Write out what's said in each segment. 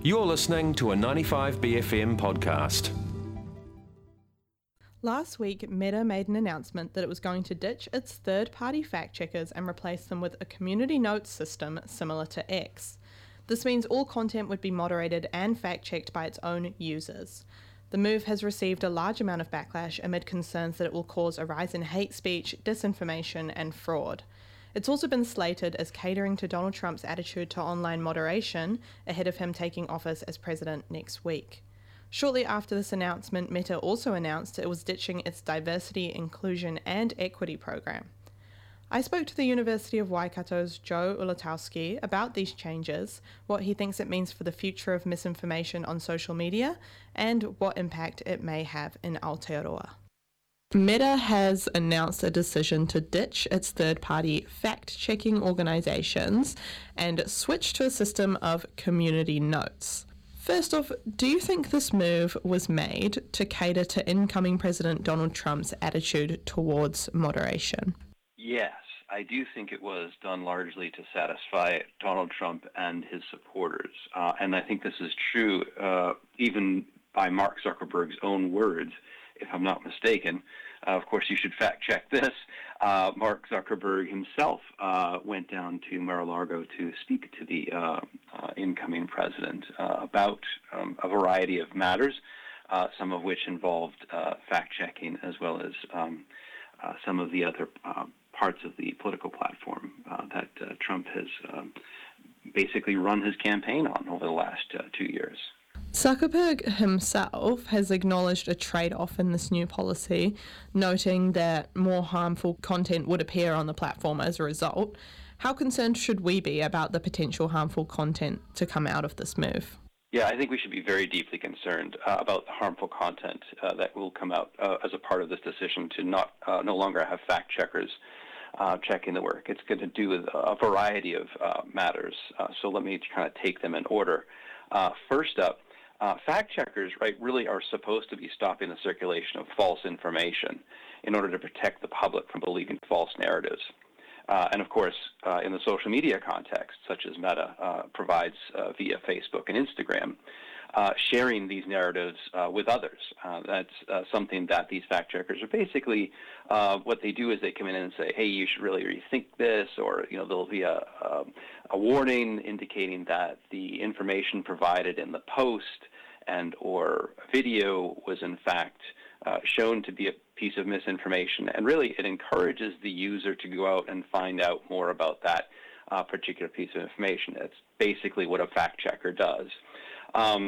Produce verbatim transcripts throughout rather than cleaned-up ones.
You're listening to a ninety-five B F M podcast. Last week, Meta made an announcement that it was going to ditch its third-party fact-checkers and replace them with a community notes system similar to X. This means all content would be moderated and fact-checked by its own users. The move has received a large amount of backlash amid concerns that it will cause a rise in hate speech, disinformation, and fraud. It's also been slated as catering to Donald Trump's attitude to online moderation ahead of him taking office as president next week. Shortly after this announcement, Meta also announced it was ditching its diversity, inclusion, and equity program. I spoke to the University of Waikato's Joe Ulatowski about these changes, what he thinks it means for the future of misinformation on social media, and what impact it may have in Aotearoa. Meta has announced a decision to ditch its third-party fact-checking organisations and switch to a system of community notes. First off, do you think this move was made to cater to incoming President Donald Trump's attitude towards moderation? Yes, I do think it was done largely to satisfy Donald Trump and his supporters. Uh, and I think this is true uh, even by Mark Zuckerberg's own words, if I'm not mistaken. Uh, of course, you should fact-check this. Uh, Mark Zuckerberg himself uh, went down to Mar-a-Lago to speak to the uh, uh, incoming president uh, about um, a variety of matters, uh, some of which involved uh, fact-checking as well as um, uh, some of the other uh, parts of the political platform uh, that uh, Trump has um, basically run his campaign on over the last uh, two years. Zuckerberg himself has acknowledged a trade-off in this new policy, noting that more harmful content would appear on the platform as a result. How concerned should we be about the potential harmful content to come out of this move? Yeah, I think we should be very deeply concerned uh, about the harmful content uh, that will come out uh, as a part of this decision to not uh, no longer have fact-checkers uh, checking the work. It's going to do with a variety of uh, matters, uh, so let me kind of take them in order. Uh, first up, Uh, fact-checkers, right, really are supposed to be stopping the circulation of false information in order to protect the public from believing false narratives. Uh, and of course, uh, in the social media context, such as Meta uh, provides uh, via Facebook and Instagram, uh, sharing these narratives uh, with others. Uh, that's uh, something that these fact-checkers are basically, uh, what they do is they come in and say, hey, you should really rethink this, or, you know, there'll be a, a, a warning indicating that the information provided in the post and or video was in fact uh, shown to be a piece of misinformation, and really it encourages the user to go out and find out more about that uh, particular piece of information. That's basically what a fact checker does. Um,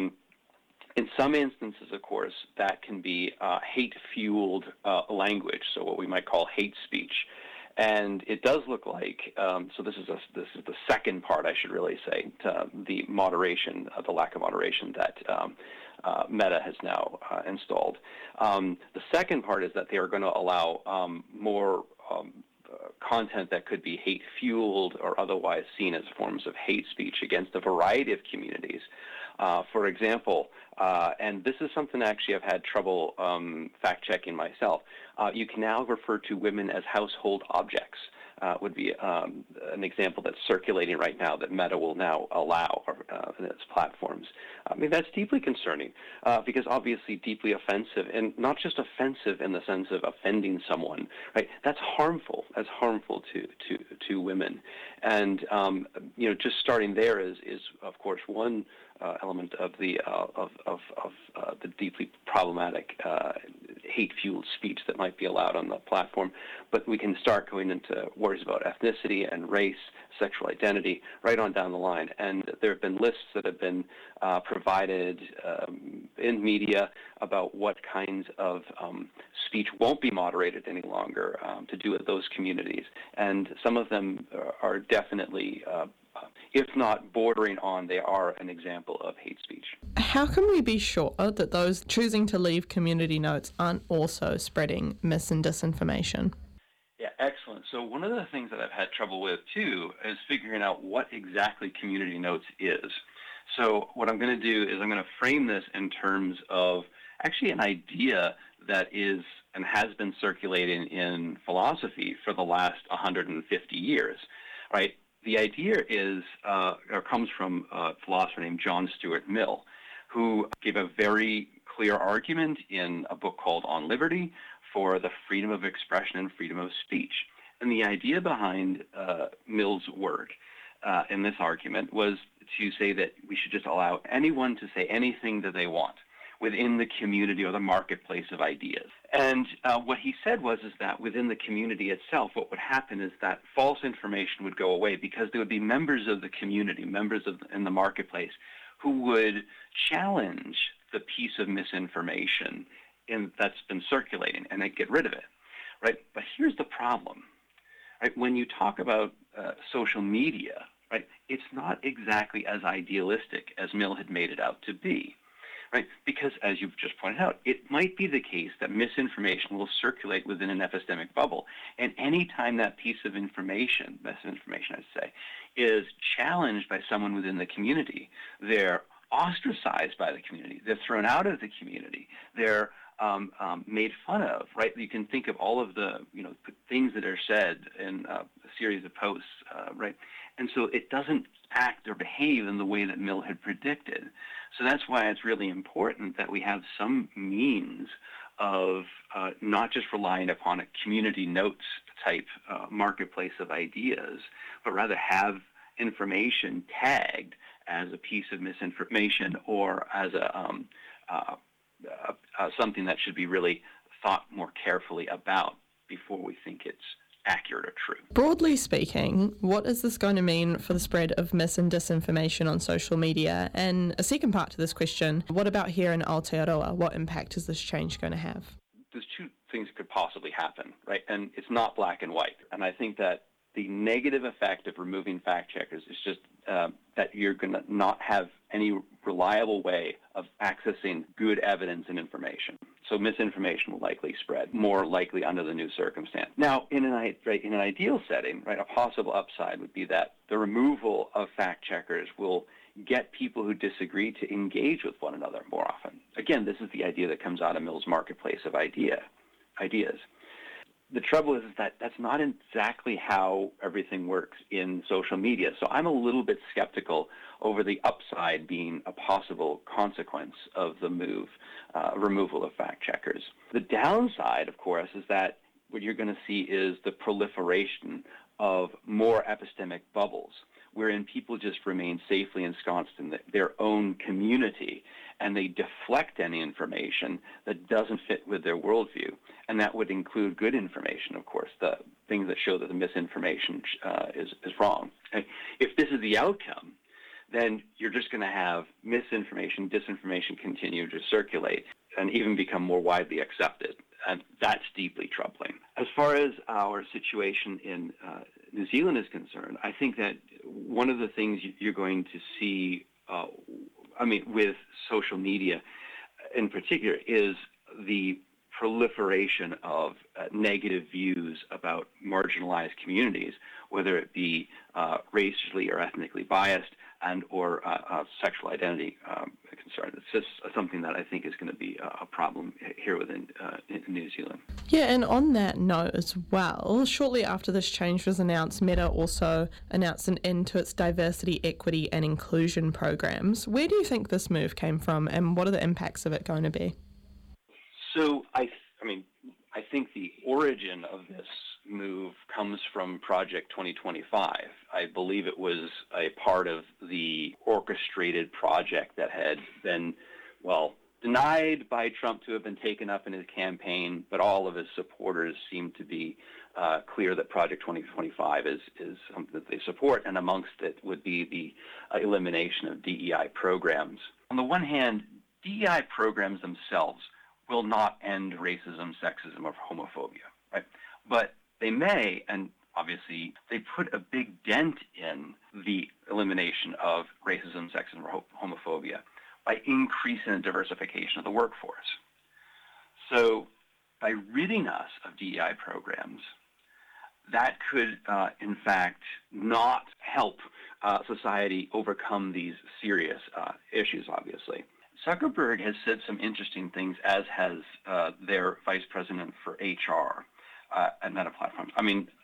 in some instances, of course, that can be uh, hate-fueled uh, language, so what we might call hate speech. And it does look like, um, so this is a, this is the second part, I should really say, to the moderation, uh, the lack of moderation that um, uh, Meta has now uh, installed. Um, the second part is that they are going to allow um, more um, uh, content that could be hate-fueled or otherwise seen as forms of hate speech against a variety of communities. Uh, for example, uh, and this is something actually I've had trouble um, fact-checking myself, uh, you can now refer to women as household objects. Uh, would be um, an example that's circulating right now that Meta will now allow uh, in its platforms. I mean, that's deeply concerning uh, because obviously deeply offensive, and not just offensive in the sense of offending someone, right? That's harmful. That's harmful to to, to women. And, um, you know, just starting there is, is of course, one uh, element of the uh, of, of, of uh, the deeply problematic uh, hate-fueled speech that might be allowed on the platform. But we can start going into worries about ethnicity and race, sexual identity, right on down the line. And there have been lists that have been uh, provided um, in media about what kinds of um, speech won't be moderated any longer um, to do with those communities. And some of them are definitely, uh, if not bordering on, they are an example of hate speech. How can we be sure that those choosing to leave community notes aren't also spreading mis and disinformation? Yeah, excellent. So one of the things that I've had trouble with, too, is figuring out what exactly community notes is. So what I'm going to do is I'm going to frame this in terms of actually an idea that is and has been circulating in philosophy for the last one hundred fifty years, right? The idea is, uh, or comes from a philosopher named John Stuart Mill, who gave a very clear argument in a book called On Liberty for the freedom of expression and freedom of speech. And the idea behind uh, Mill's work uh, in this argument was to say that we should just allow anyone to say anything that they want within the community or the marketplace of ideas. And uh, what he said was is that within the community itself, what would happen is that false information would go away because there would be members of the community, members of in the marketplace, who would challenge the piece of misinformation in, that's been circulating and they'd get rid of it, right? But here's the problem, right? When you talk about uh, social media, right, it's not exactly as idealistic as Mill had made it out to be. Right? Because, as you've just pointed out, it might be the case that misinformation will circulate within an epistemic bubble. And any time that piece of information, misinformation I'd say, is challenged by someone within the community, they're ostracized by the community. They're thrown out of the community. They're um, um, made fun of, right? You can think of all of the, you know, things that are said in uh, a series of posts, uh, right? And so it doesn't act or behave in the way that Mill had predicted. So that's why it's really important that we have some means of uh, not just relying upon a community notes type uh, marketplace of ideas, but rather have information tagged as a piece of misinformation or as a, um, uh, uh, uh, something that should be really thought more carefully about before we think it's accurate or true. Broadly speaking, what is this going to mean for the spread of mis and disinformation on social media? And a second part to this question, what about here in Aotearoa? What impact is this change going to have? There's two things that could possibly happen, right? And it's not black and white. And I think that the negative effect of removing fact checkers is just uh, that you're going to not have any reliable way of accessing good evidence and information. So misinformation will likely spread, more likely under the new circumstance. Now, in an, right, in an ideal setting, right, a possible upside would be that the removal of fact checkers will get people who disagree to engage with one another more often. Again, this is the idea that comes out of Mill's marketplace of idea, ideas. The trouble is that that's not exactly how everything works in social media. So I'm a little bit skeptical over the upside being a possible consequence of the move, uh, removal of fact checkers. The downside, of course, is that what you're going to see is the proliferation of more epistemic bubbles, wherein people just remain safely ensconced in the, their own community, and they deflect any information that doesn't fit with their worldview. And that would include good information, of course, the things that show that the misinformation uh, is, is wrong. If this is the outcome, then you're just going to have misinformation, disinformation continue to circulate and even become more widely accepted. And that's deeply troubling. As far as our situation in uh, New Zealand is concerned, I think that one of the things you're going to see, uh, I mean, with social media in particular, is the proliferation of uh, negative views about marginalized communities, whether it be uh, racially or ethnically biased and or uh, uh, sexual identity um, concern. It's just something that I think is going to be a problem here within uh, in New Zealand. Yeah, and on that note as well, shortly after this change was announced, Meta also announced an end to its diversity, equity and inclusion programs. Where do you think this move came from, and what are the impacts of it going to be? So I, I mean, I think the origin of this move comes from Project twenty twenty-five. I believe it was a part of the orchestrated project that had been, well, denied by Trump to have been taken up in his campaign, but all of his supporters seem to be uh, clear that Project twenty twenty-five is, is something that they support, and amongst it would be the uh, elimination of D E I programs. On the one hand, D E I programs themselves will not end racism, sexism, or homophobia, right? But they may, and obviously they put a big dent in the elimination of racism, sexism, or homophobia by increasing the diversification of the workforce. So by ridding us of D E I programs, that could, uh, in fact, not help uh, society overcome these serious uh, issues, obviously. Zuckerberg has said some interesting things, as has uh, their vice president for H R uh, at Meta Platforms. I mean,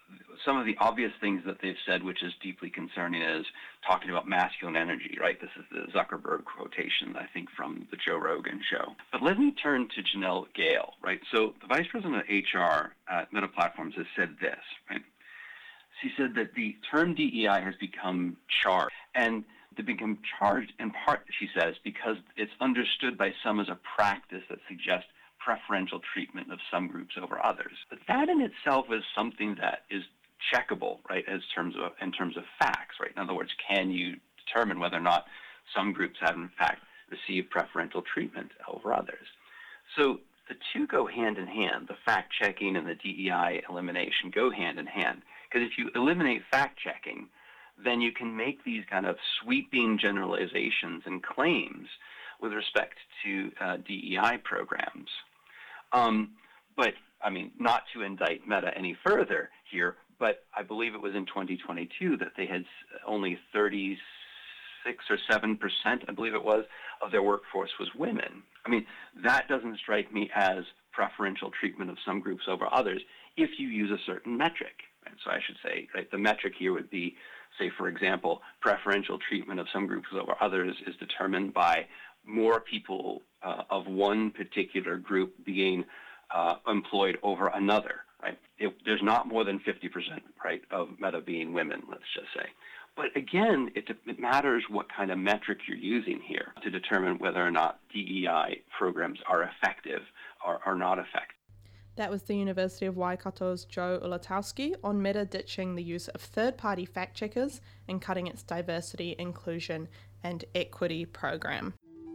some of the obvious things that they've said, which is deeply concerning, is talking about masculine energy, right? This is the Zuckerberg quotation, I think, from the Joe Rogan show. But let me turn to Janelle Gale, right? So the Vice President of H R at Meta Platforms has said this, right? She said that the term D E I has become charged, and to become charged in part, she says, because it's understood by some as a practice that suggests preferential treatment of some groups over others. But that in itself is something that is checkable, right, as terms of in terms of facts, right? In other words, can you determine whether or not some groups have in fact received preferential treatment over others? So the two go hand in hand. The fact-checking and the D E I elimination go hand in hand. Because if you eliminate fact-checking, then you can make these kind of sweeping generalizations and claims with respect to uh, D E I programs. Um, but, I mean, not to indict Meta any further here, but I believe it was in twenty twenty-two that they had only thirty-six or seven percent, I believe it was, of their workforce was women. I mean, that doesn't strike me as preferential treatment of some groups over others if you use a certain metric. Right? So I should say, right, the metric here would be, say, for example, preferential treatment of some groups over others is determined by more people uh, of one particular group being uh, employed over another. Right? It, there's not more than fifty percent, right, of Meta being women, let's just say. But again, it, it matters what kind of metric you're using here to determine whether or not D E I programs are effective or are not effective. That was the University of Waikato's Joe Ulatowski on Meta ditching the use of third-party fact-checkers and cutting its diversity, inclusion, and equity program.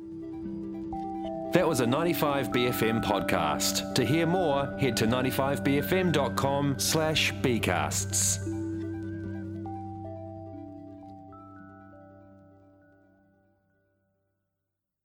That was a ninety-five B F M podcast. To hear more, head to ninety-five b f m dot com slash bcasts.